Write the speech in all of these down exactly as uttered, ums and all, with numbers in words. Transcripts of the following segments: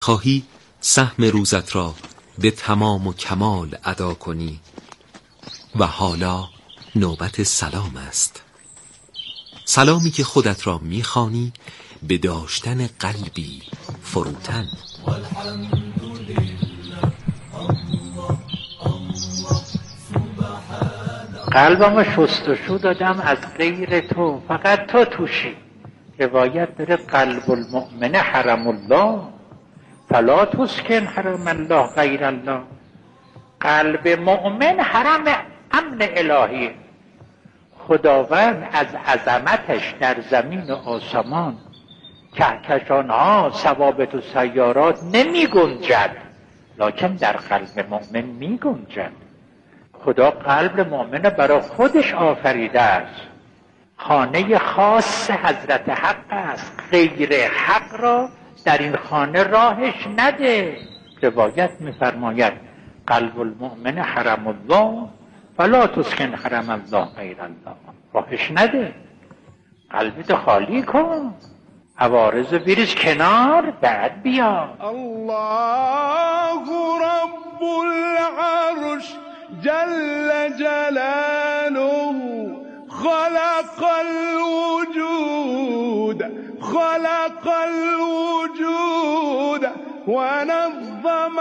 خواهی سهم روزت را به تمام و کمال ادا کنی و حالا نوبت سلام است. سلامی که خودت را می‌خوانی به داشتن قلبی فروتن. قلبمو شستشو دادم از غیر تو، فقط تو توشی. روایت داره قلب المؤمن حرم الله فلا تسکن حرم الله غیر الله. قلب مؤمن حرم امن الهی. خداوند از عظمتش در زمین و آسمان کهکشانها ثوابت و سیارات نمی گنجد، لکن در قلب مؤمن می گنجد. خدا قلب مؤمن برای خودش آفریده است. خانه خاص حضرت حق است، غیر حق را در این خانه راهش نده. روایت می‌فرماید قلب المؤمن حرم الله فلا تسکن حرم الله غیر الله. راهش نده، قلبت خالی کن، عوارض بریز کنار، بعد بیا. الله رب العرش جل جلاله خلق الوجود خلق الوجود ونظم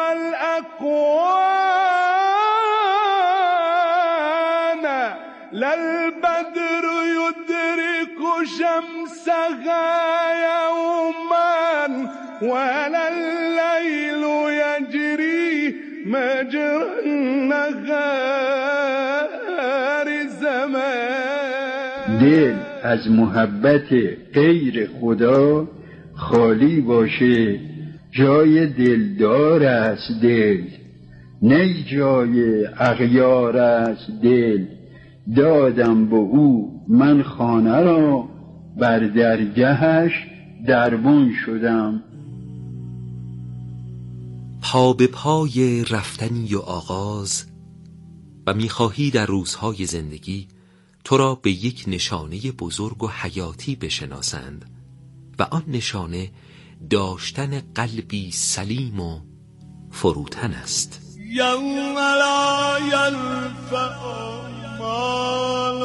الأكوان للبدر يدرك شمسها يوما ولا الليل يجري مجرى النهار زمان. دل از محبت غیر خدا خالی باشه، جای دلدار است دل، نه جای اغیار است دل. دادم به او من خانه را، بر درگهش دربان شدم. پا به پای رفتنی و آغاز و میخواهی در روزهای زندگی تو را به یک نشانه بزرگ و حیاتی بشناسند و آن نشانه داشتن قلبی سلیم و فروتن است. یوم لا ینفع مال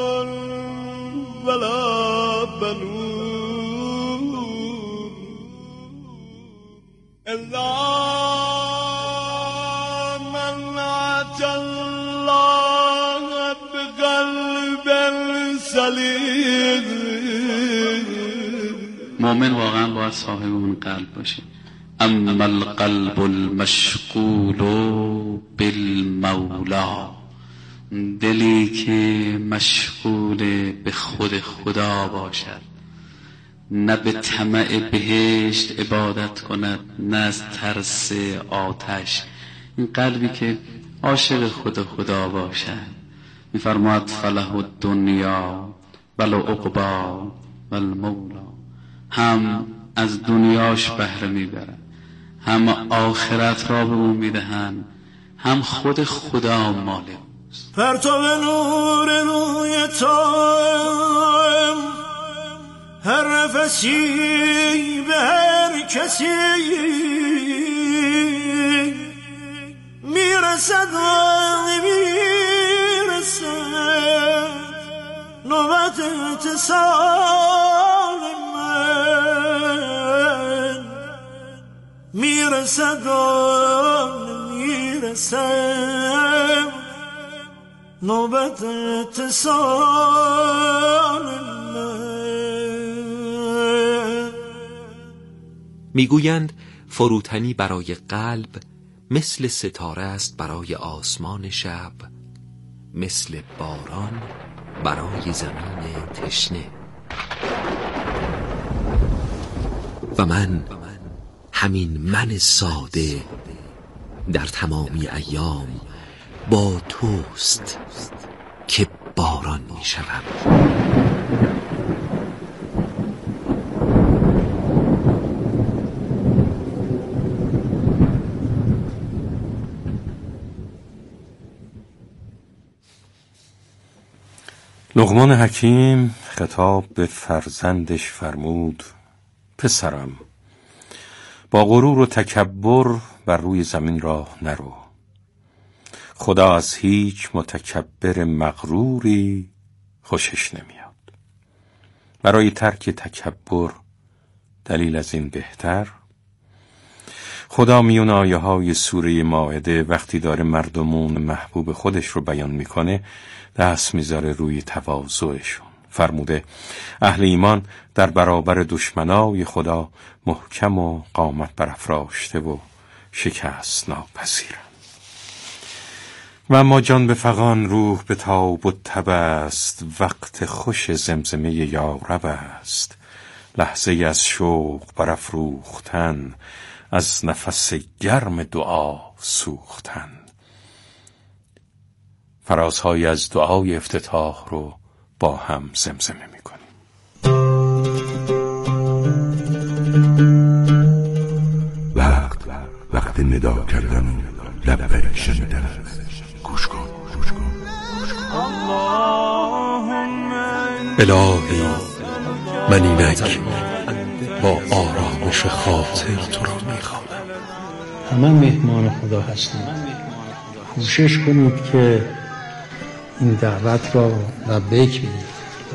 ولا بنون الا من اتى الله بقلب سلیم. مؤمن واقعا باید صاحب اون قلب باشه. اما القلب المشغول بالمولا، دلی که مشغول به خود خدا باشد، نه به طمع بهشت عبادت کند نه از ترس آتش. این قلبی که عاشق خود خدا باشد، می‌فرماید فله الدنیا والعقبی والمولا، هم از دنیاش بهره میبرن، هم آخرت را به اون میدهن، هم خود خدا مال اوست. پرتو نور روی تو هر نفسی به هر کسی میرسد و میرسد نوبت اتصال من، میرسد و میرسد نوبت اتصال من. میگویند فروتنی برای قلب مثل ستاره است برای آسمان شب، مثل باران برای زمین تشنه. و من همین من ساده در تمامی ایام با توست که باران می شوم. لقمان حکیم خطاب به فرزندش فرمود: پسرم، با غرور و تکبر بر روی زمین راه نرو. خدا از هیچ متکبر مغروری خوشش نمیاد. برای ترک تکبر دلیل از این بهتر؟ خدا میون آیه های سوره مائده وقتی داره مردمون محبوب خودش رو بیان میکنه دست میذاره روی تواضعشون. فرموده اهل ایمان در برابر دشمنای خدا محکم و قامت برافراشته و شکست ناپذیرن. و اما جان به فغان روح به تاب و تب است، وقت خوش زمزمه یارب است. لحظه از شوق برافروختن، از نفس گرم دعا سوختن. فرازهای از دعای افتتاح رو با هم زمزمه میکنیم. وقت وقت ندا کردن لبیک شنیدن است. گوش کن گوش کن الهی من اینک با آرامش خاطر تو را میخوانم. همه مهمان خدا هستند. کوشش کنید که این دعوت را لبیک بگید.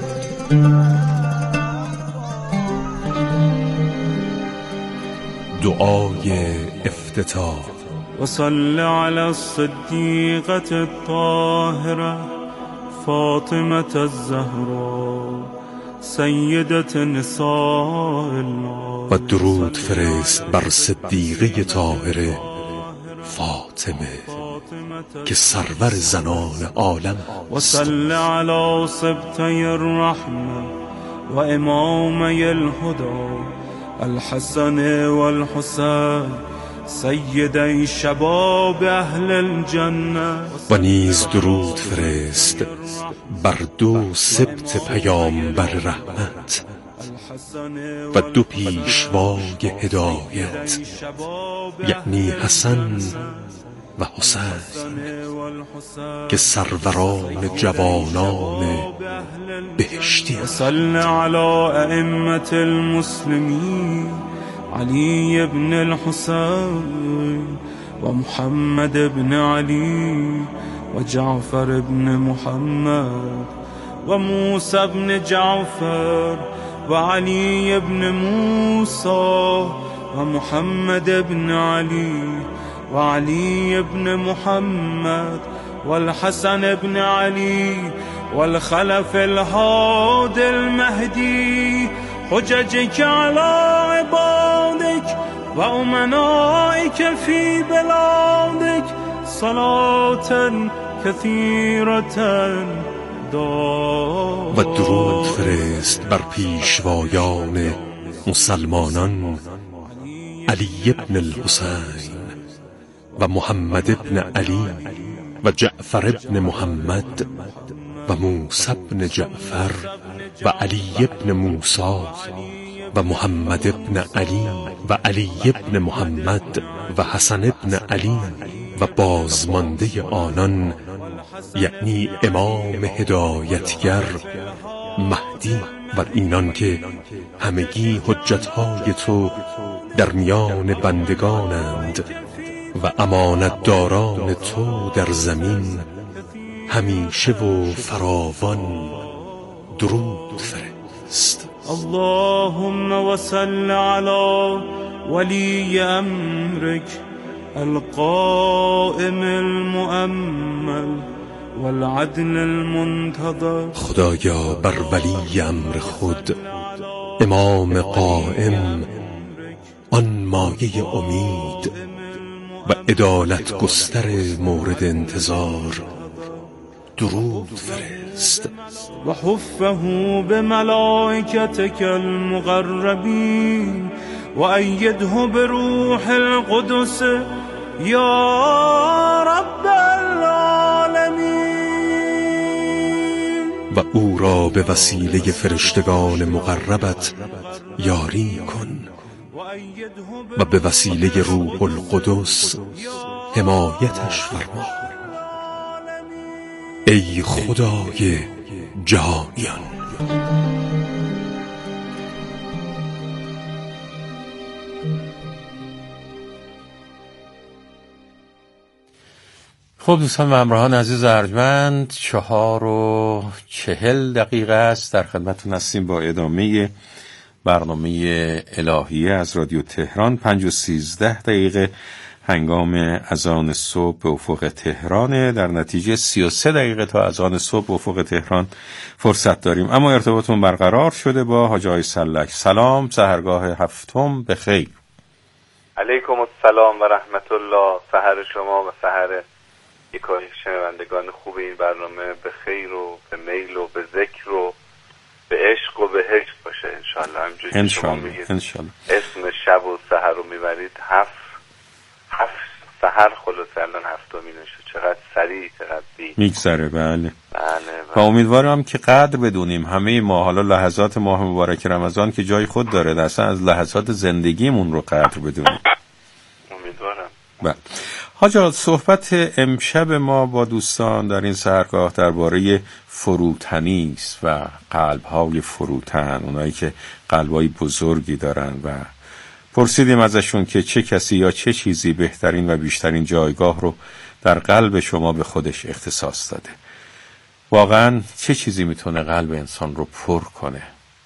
دعای افتتاح. وصل على الصديقة الطاهرة فاطمة الزهراء سيدة نساء الله. و درود فرست بر صدیقه طاهره فاطمه که سرور زنان عالم. وصل على سبطي الرحمة و امامي الهدى الحسن والحسين سیدی شباب اهل الجنه. و نیز درود فرست بر دو سبط پیامبر رحمت و دو پیشوای هدایت، یعنی حسن و حسین که سروران جوانان بهشتی. صل علی ائمة المسلمین علي بن الحسين ومحمد بن علي وجعفر بن محمد وموسى بن جعفر وعلي بن موسى ومحمد بن علي وعلي بن محمد والحسن بن علي والخلف الهادي المهدي حججك على عبادك و امنائك في بلادك صلاة كثيرة دار. و درود فرست بر پیشوایان مسلمانان علی ابن الحسین و محمد ابن علی و جعفر ابن محمد و موسی ابن جعفر و علی ابن موسی و محمد ابن علی و علی ابن محمد و حسن ابن علی و بازمانده آنان، یعنی امام هدایتگر مهدی و اینان که همگی حجتهای تو در میان بندگانند و امانتداران تو در زمین همیشه و فراوان. درود فرست. اللهم وصل على ولي امرك القائم المؤمل والعدل المنتظر. خدایا بر ولی امر خود امام قائم، آن مایه امید و عدالت گستر مورد انتظار، درود فرست. و حفه بملائکتك المقربین و ایده بروح القدس یا رب العالمین. و او را به وسیله فرشتگان مقربت یاری کن و به وسیله روح القدس حمایتش فرما. ای خدای جهانیان. خب دوستان و همراهان عزیز ارجمند، چهار و چهل دقیقه است در خدمتتون هستیم با ادامه برنامه الهیه از رادیو تهران. پنج و سیزده دقیقه هنگام اذان صبح به افق تهرانه، در نتیجه سی و سه دقیقه تا اذان صبح به افق تهران فرصت داریم. اما ارتباطمون برقرار شده با حاج آقای سلک. سلام، سحرگاه هفتم بخیر. علیکم السلام و رحمت الله. سحر شما و سحر یکای شنوندگان خوب این برنامه به خیر و به میل و به ذکر و به عشق و به هجر باشه انشالله. همجوری که شما میگید اسم شب و سحر رو میبرید، هفت هفت سحر خلاصه الان هفتمی نشد. چقدر سریع، چقدر بی میگذره. بله بله, بله. و امیدوارم که قدر بدونیم همه ما، حالا لحظات ماه مبارک رمضان که جای خود داره، اصلا از لحظات زندگیمون رو قدر بدونیم. امیدوارم. بله حاجا، صحبت امشب ما با دوستان در این سحرگاه درباره فروتنی است و قلب‌های فروتن، اونایی که قلب‌های بزرگی دارن، و پرسیدیم ازشون که چه کسی یا چه چیزی بهترین و بیشترین جایگاه رو در قلب شما به خودش اختصاص داده. واقعا چه چیزی میتونه قلب انسان رو پر کنه؟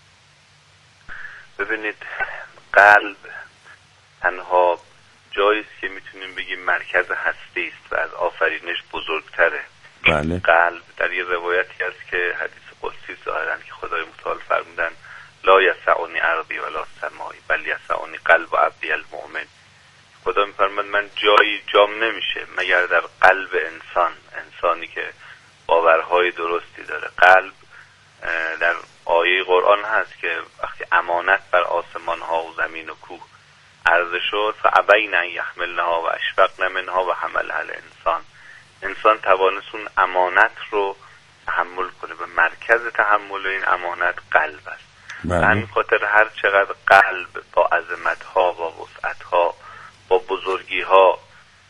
ببینید، قلب تنها جایی است که میتونیم بگیم مرکز هستی است و از آفرینش بزرگتره. بله. قلب در یه روایتی هست که حدیث قدسی ظاهرا که خدای متعال فرمودن لا یسعنی ارضی ولا سمایی بل یسعنی قلب عبدی المؤمن. خدا میفرماد من جایی جام نمیشه مگر در قلب انسان، انسانی که باورهای درستی داره. قلب در آیه قرآن هست که وقتی امانت بر آسمان ها و زمین و کوه عرضه شد فابین ان یحملنها و اشفقن منها و حملها الانسان، انسان توانست اون امانت رو تحمل کنه و مرکز تحمل این امانت قلب است. به همین خاطر هر چقدر قلب با عظمت‌ها، با وسعت‌ها، با بزرگی‌ها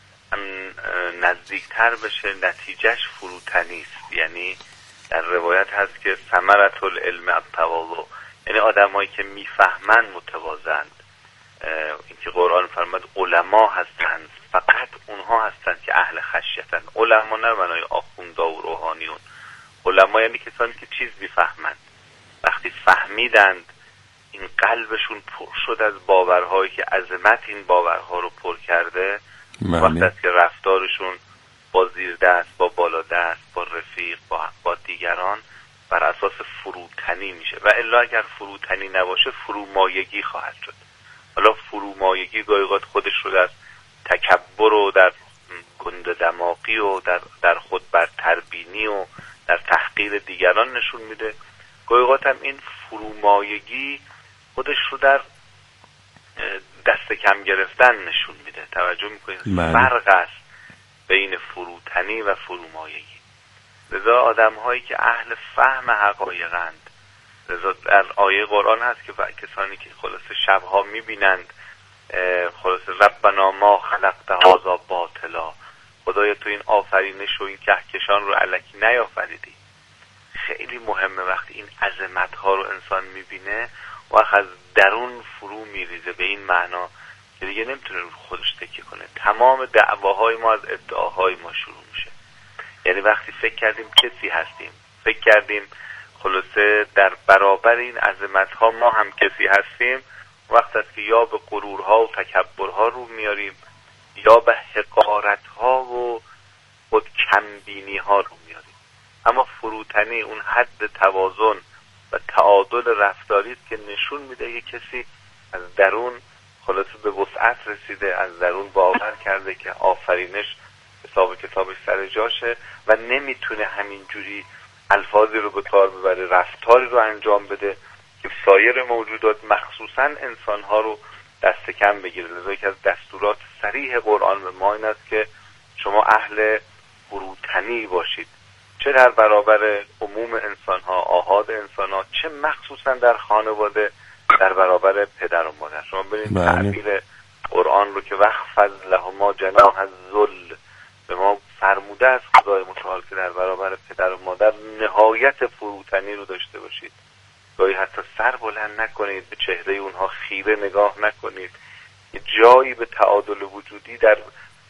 نزدیکتر بشه، نتیجهش فروتنی است. یعنی در روایت هست که ثمرة العلم التواضع، یعنی آدمایی که میفهمن متواضعند. اینکه قرآن فرمود علما هستند، فقط اونها هستند که اهل خشیتن. علما نه معنای آخوندا و روحانیون. علما یعنی کسانی که چیز میفهمند. وقتی فهمیدند این قلبشون پر شد از باورهایی که عظمت این باورها رو پر کرده، وقتی است که رفتارشون با زیر دست، با بالا دست، با رفیق، با, با دیگران بر اساس فروتنی میشه. و الا اگر فروتنی نباشه فرومایگی خواهد شد. حالا فرومایگی گاهی اوقات خودش رو در تکبر و در گنده دماغی و در, در خود برتربینی و در تحقیر دیگران نشون میده. گاهی اوقات هم این فرومایگی خودش رو در دست کم گرفتن نشون میده. توجه میکنید فرق است بین فروتنی و فرومایگی. لذا آدم هایی که اهل فهم حقایقند، لذا در آیه قرآن هست که کسانی که خلاصه شبها میبینند خلاصه ربنا ما خلقت هذا باطلا، خدایا تو این آفرینش و این کهکشان رو الکی نیافریدی. خیلی مهمه وقتی این عظمت ها رو انسان میبینه و از درون فرو میریزه، به این معنا که دیگه نمیتونه رو خودش تکیه کنه. تمام دعواهای ما از ادعاهای ما شروع میشه. یعنی وقتی فکر کردیم کسی هستیم، فکر کردیم خلاصه در برابر این عظمت ها ما هم کسی هستیم، وقت است که یا به غرورها و تکبرها رو میاریم یا به حقارت ها و خود کمبینی ها رو میاریم. اما فروتنی اون حد توازن و تعادل رفتاری است که نشون میده یک کسی از درون خلاصه به وسعت رسیده، از درون باور کرده که آفرینش حساب کتابش سر جاشه و نمیتونه همینجوری الفاظی رو به کار ببره، رفتاری رو انجام بده که سایر موجودات مخصوصا انسانها رو دست کم بگیره. لذا یکی از دستورات صریح قرآن به ما این است که شما اهل فروتنی باشید، چه در برابر عموم انسانها، آحاد انسانها، چه مخصوصا در خانواده در برابر پدر و مادر. شما ببینید تعبیر قرآن رو که وخفض لهما جناح الذل به ما فرموده از خدای متعال که در برابر پدر و مادر نهایت فروتنی رو داشته باشید. گاهی حتی سر بلند نکنید، به چهره اونها خیره نگاه نکنید، یه جایی به تعادل وجودی در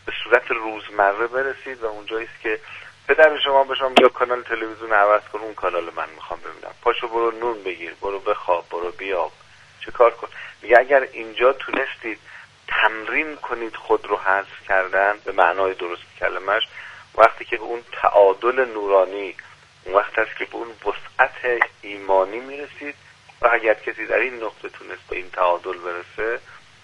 به صورت روزمره برسید و اونجایی است که پدر شما به شما میگه کانال تلویزیون عوض کن، اون کانال من میخوام ببینم، پاشو برو نون بگیر، برو بخواب، برو بیاب، چه کار کن. میگه اگر اینجا تونستید تمرین کنید خود رو حذف کردن به معنای درست کلمش، وقتی که به اون تعادل نورانی، اون وقت هست که به اون وسعت ایمانی میرسید و اگر کسی در این نقطه تونست به این تعادل برسه،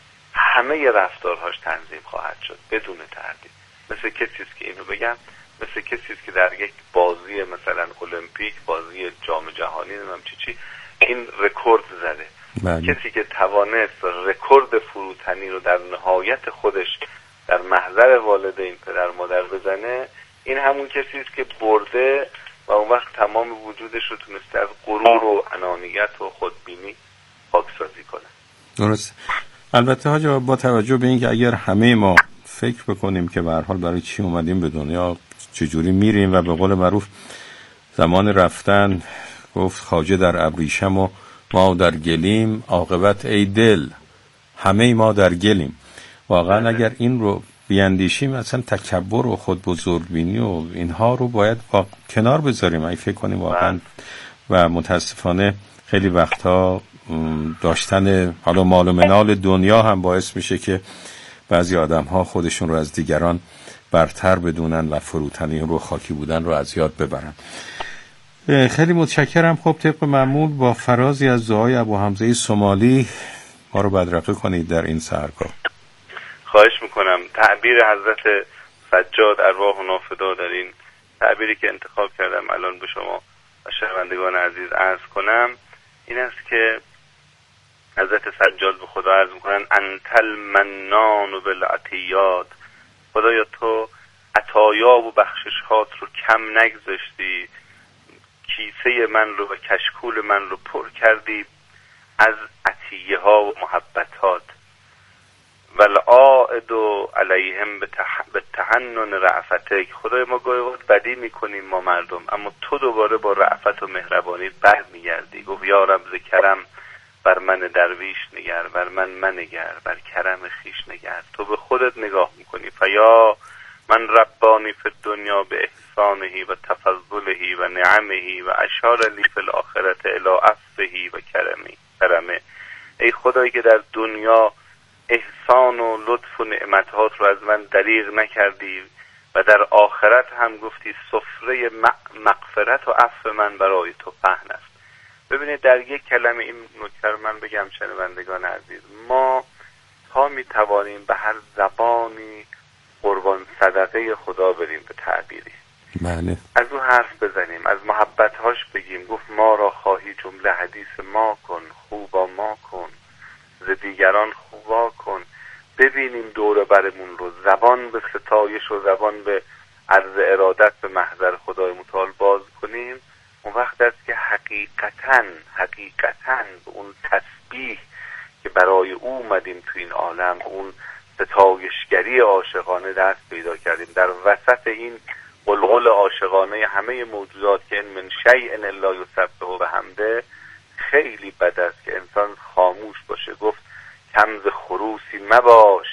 همه رفتارهاش تنظیم خواهد شد بدون تردید. مثل کسی است که اینو بگم، مثل کسی است که در یک بازی مثلا المپیک، بازی جام جهانی نمیدونم چی چی این رکورد زده. بله. کسی که توانست رکورد فروتنی رو در نهایت خودش در محضر والدین پدر مادر بزنه، این همون کسی است که برده و اون وقت تمام وجودش رو تونسته از غرور و انانیت و خودبینی پاکسازی کنه. درست. البته حاجا با توجه به اینکه اگر همه ما فکر بکنیم که به هر حال برای چی اومدیم به دنیا، چجوری میریم و به قول معروف زمان رفتن گفت خواجه در ابریشم و ما در گلیم، عاقبت ای دل همه ما در گلیم. واقعا اگر این رو بیاندیشیم اصلا تکبر و خود بزرگبینی و اینها رو باید کنار بذاریم. اگه فکر کنیم واقعا و متاسفانه خیلی وقتا داشتن حالا مال و منال دنیا هم باعث میشه که بعضی آدم ها خودشون رو از دیگران برتر بدونن و فروتنی رو خاکی بودن رو از یاد ببرن. خیلی متشکرم. خب طبق معمول با فرازی از دعای ابو حمزه سومالی ما رو بدرقه کنید در این سحرگاه. خواهش میکنم. تعبیر حضرت سجاد ارواح و نافدا در این تعبیری که انتخاب کردم الان به شما و شنوندگان عزیز عرض کنم این است که حضرت سجاد به خدا عرض میکنن انت المنان بالعطیات، خدایا تو عطایا و بخششات رو کم نگذاشتی، کیسه من رو و کشکول من رو پر کردی از عطیه ها و محبتات. والعائد علیهم به تحنن رأفتک، خدای ما گاهی وقت بدی میکنیم ما مردم، اما تو دوباره با رأفت و مهربانی بر میگردی. گفت یا رب ز کرم بر من درویش نگر، بر من منگر، بر کرم خیش نگر. تو به خودت نگاه میکنی. فیا من ربانی فی الدنیا به احسانه و تفضله و نعمه و اشار لی فی الاخرت الی عفوه و کرمی کرمه. ای خدایی که در دنیا احسان و لطف و نعمتات رو از من دریغ نکردی و در آخرت هم گفتی سفره مغفرت و عفو من برای تو پهن است. ببینید در یک کلمه این نکته رو من بگم شنوندگان عزیز، ما تا می توانیم به هر زبانی قربان صدقه خدا بریم به تعبیری، بله، از او حرف بزنیم، از محبتهاش بگیم. گفت ما را خواهی جمله حدیث ما کن، خوبا ما کن، ز دیگران خوبا کن. ببینیم دور برمون رو، زبان به ستایش و زبان به عرض ارادت به محضر خدای متعال باز کنیم. اون وقت است که حقیقتاً حقیقتاً به اون تسبیح که برای او اومدیم تو این عالم، اون ستایشگری عاشقانه دست پیدا کردیم. در وسط این قلقل عاشقانه همه موجودات که این من شیء الا یسبح بحمده، خیلی بد است که انسان خاموش باشه. گفت کم ز خروسی مباش،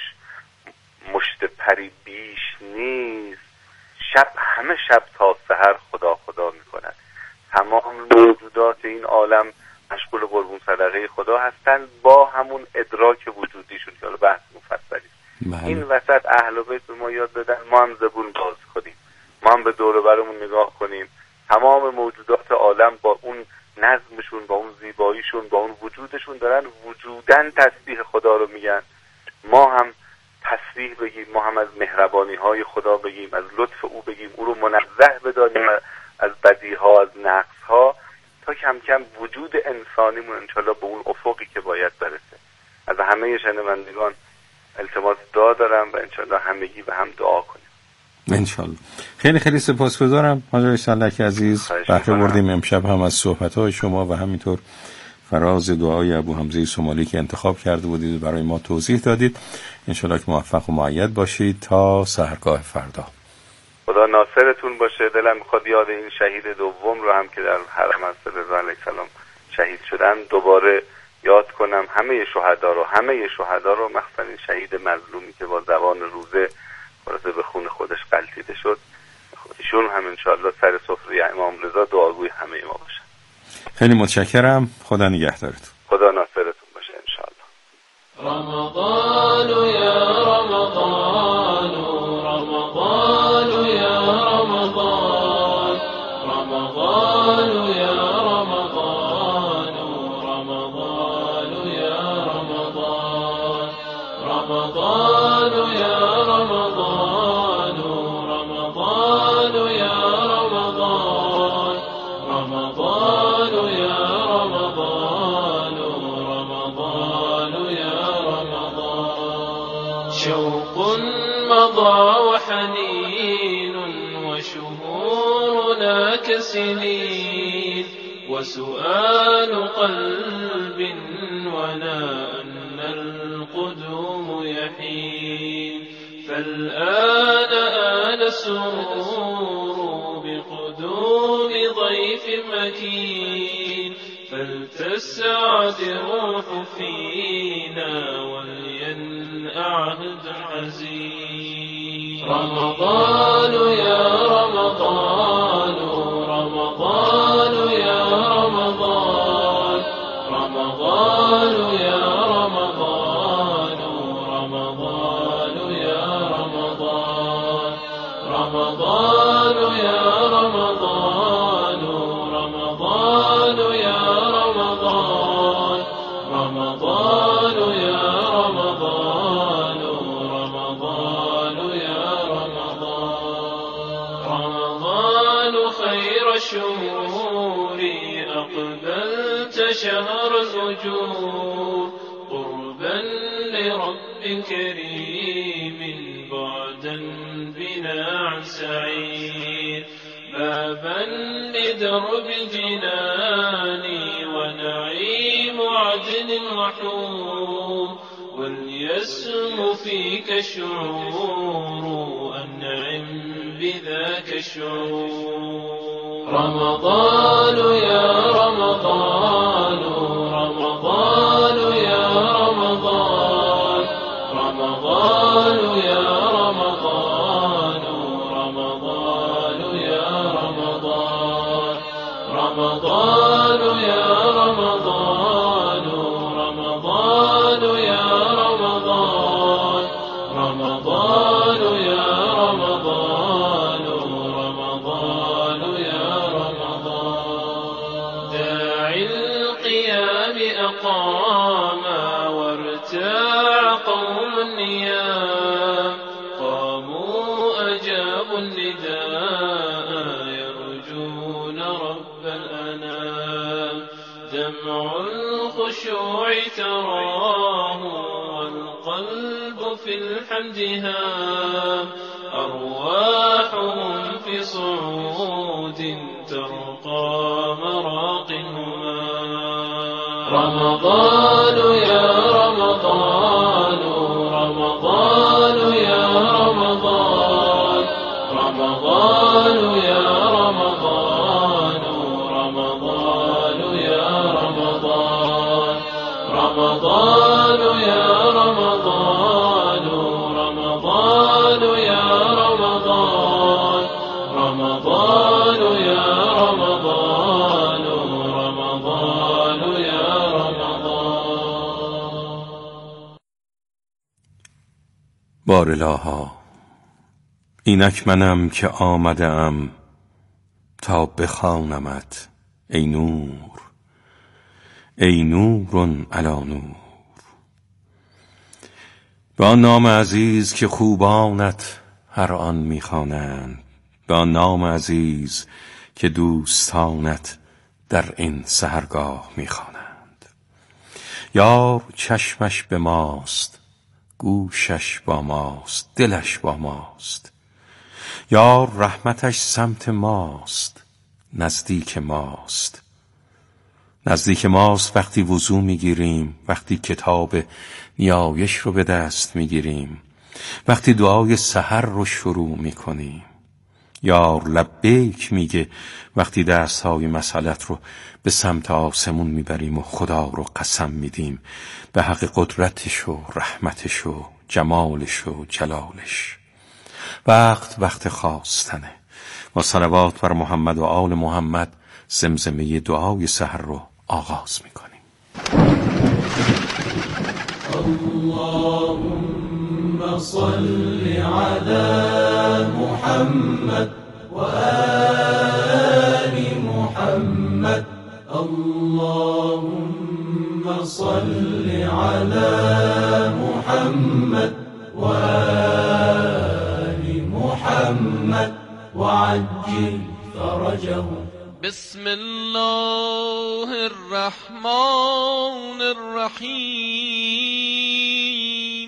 مشت پری بیش نیست، شب همه شب تا سحر خدا خدا میکنند. تمام موجودات این عالم مشغول قربون صدقه خدا هستند با همون ادراک وجودیشون که حالا بحث مفصلی. این وسط اهل بیت به ما یاد دادن ما هم زبون باز کنیم، ما هم به دور برمون نگاه کنیم. تمام موجودات عالم با اون نظمشون، با اون زیباییشون، با اون وجودشون دارن وجودن تسبیح خدا رو میگن. ما هم تسبیح بگیم، ما هم از مهربانی های خدا بگیم، از لطف او بگیم، او رو منزه بدانیم از بدی ها، از نقص ها، تا کم کم وجود انسانیمون انشالله به اون افقی که باید برسه. از همه شنوندگان التماس دعا دارم و انشالله همگی به هم دعا کنیم انشالله. خیلی خیلی سپاسگزارم حاجی سلک عزیز، بهره بردیم امشب هم از صحبت‌های شما و همینطور فراز دعای ابو حمزه سومالی که انتخاب کرده بودید و برای ما توضیح دادید. انشالله که موفق و مؤید باشید تا سحرگاه فردا. خدا ناصرتون باشه. دلم میخواد یاد این شهید دوم رو هم که در حرم حضرت رضا علیه السلام شهید شدن دوباره یاد کنم. همه شهدا رو همه شهدا رو مخصوصا این شهید مظلومی که با زبان روزه خلاص الله سر سفره امام رضا دعاگوی همه ما باشه. خیلی متشکرم. خدا نگهدارتون. خدا ناصرتون باشه ان شاء الله. رمضان یا رمضان رمضان یا رمضان رمضان یا رمضان رمضان یا رمضان رمضان یا رمضان رمضان یا رمضان رمضان یا رمضان رمضان یا رمضان شوق مضى وحنين وشهورنا كسنين وسؤال قلب ونا أن القدوم يحين فالآن آن السرور بقدوم ضيف مكين فلتسعد الروح فينا ولينعهد حزين رمضان يا رمضان رمضان يا رمضان رمضان يا رمضان رمضان يا رمضان رمضان يا رمضان رمضان يا رمضان رمضان يا رمضان رمضان يا رمضان رمضان خير الشهور أقبلت شهر الأجور قربا لرب كريم بعدا بنا عن سعير بابا لدرب الجنان ونعيم عدن وحور وليسم فيك الشعور أنعم بذاك الشعور رمضان يا رمضان رمضان يا رمضان رمضان يا رمضان رمضان يا رمضان رمضان يا رمضان رمضان يا رمضان رمضان يا رمضان رمضان يا رمضان داعي القيام أقام وارتاع قوم النيام قاموا أجابوا النداء يرجون رب الأنام دمع الخشوع تراه والقلب في الحمد هام أرواحهم في صعود ترقى مراقهما رمضان يا رمضان رمضان يا رمضان رمضان يا رمضان رمضان يا رمضان رمضان يا رمضان رمضان يا رمضان رمضان يا رمضان رمضان يا رمضان بارالها اینک منم که آمده ام تا بخوانمت ای نور ای نورن علی نور به آن نام عزیز که خوبانت هر آن میخوانند به آن نام عزیز که دوستانت در این سحرگاه میخوانند یار چشمش به ماست گوشش با ماست دلش با ماست یار رحمتش سمت ماست نزدیک ماست نزدیک ماست وقتی وضو میگیریم وقتی کتاب نیایش رو به دست میگیریم وقتی دعای سحر رو شروع میکنیم یار لبیک میگه وقتی دستهای مسئلت رو به سمت آسمون میبریم و خدا رو قسم میدیم به حق قدرتش و رحمتش و جمالش و جلالش وقت وقت خواستنه با صلوات بر محمد و آل محمد زمزمه دعای سحر رو آغاز میکنیم. اللهم صل على محمد و آل محمد. اللهم صل على محمد و آل محمد وعجل فرجه. بسم الله الرحمن الرحيم.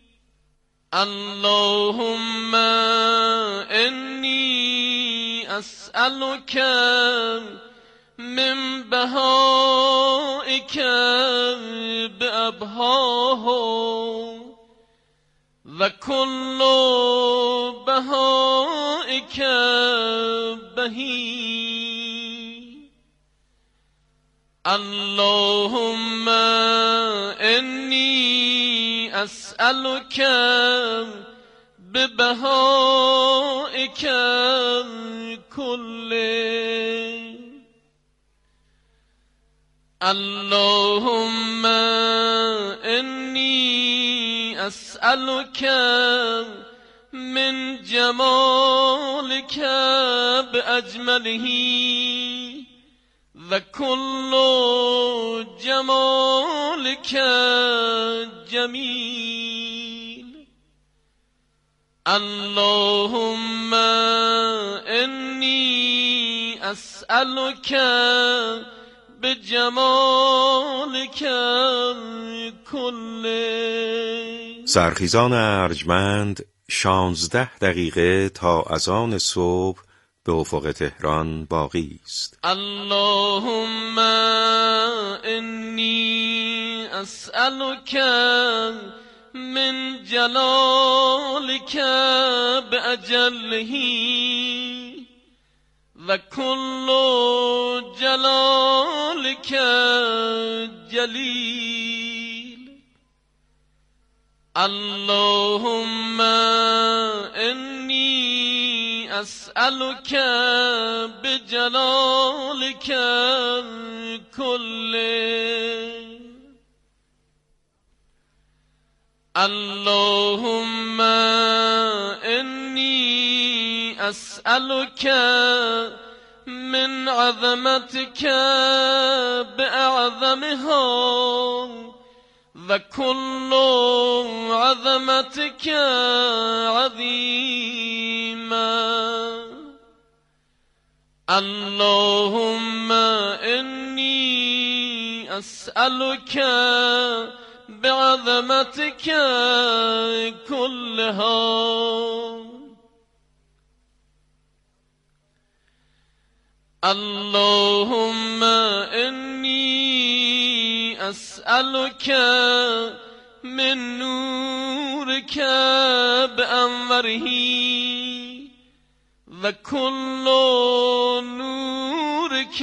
اللهم إني أسألك من بهائك بأبهاه وكل بهائك بهي. اللهم إني أسألك ببهائك كله. اللهم إني أسألك من جمالك بأجمله وكل جمالك جميل. اللهم إني أسألك بجمالك كله. سرخیزان ارجمند شانزده دقیقه تا اذان صبح به افق تهران باقی است. اللهم إني أسألك من جلالك بأجله وكل جلالك جليل. اللهم إني أسألك بجلالك كله. اللهم إني أسألك من عظمتك بأعظمها وكل عظمتك عظيما. اللهم إني أسألك بعظمتك كلها. اللهم إني أسألك من نورك بأنوره وكل نورك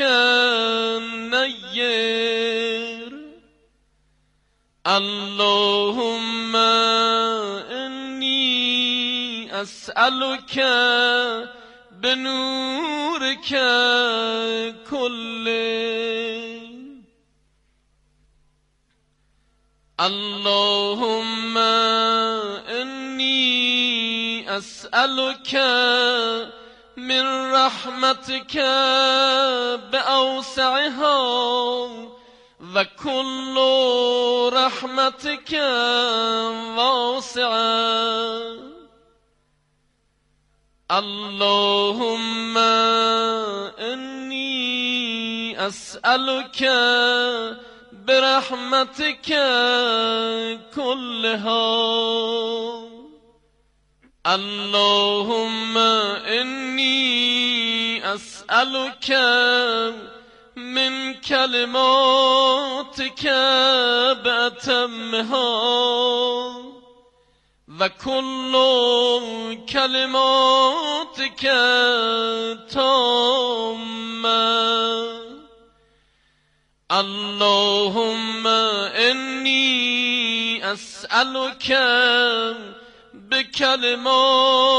نير. اللهم إني أسألك بنورك كله. اللهم إني أسألك من رحمتك بأوسعها وكل رحمتك واسعة. اللهم إني أسألك برحمتك كلها. اللهم إني أسألك من كلماتك بأتمها وكل كلماتك تامة. اللهم إني أسألك بكلمات